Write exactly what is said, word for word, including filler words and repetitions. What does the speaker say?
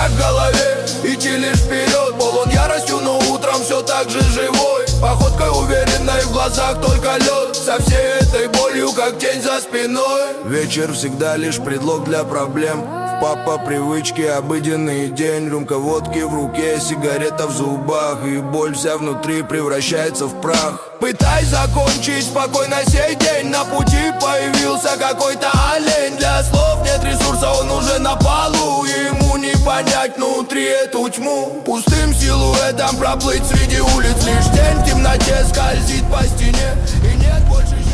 шаг в голове, идти лишь вперед. Полон яростью, но утром все так же живой. Походкой уверенной, в глазах только лед. Со всей этой болью, как тень за спиной. Вечер всегда лишь предлог для проблем. В папа привычки, обыденный день. Рюмка водки в руке, сигарета в зубах. И боль вся внутри превращается в прах. Пытай закончить спокойно сей день. На пути появился какой-то олень. Для слов нет ресурса, он уже на полу. Ему не понять внутри эту тьму. Пустым силуэтом проплыть среди улиц. Лишь тень в темноте скользит по стене. И нет больше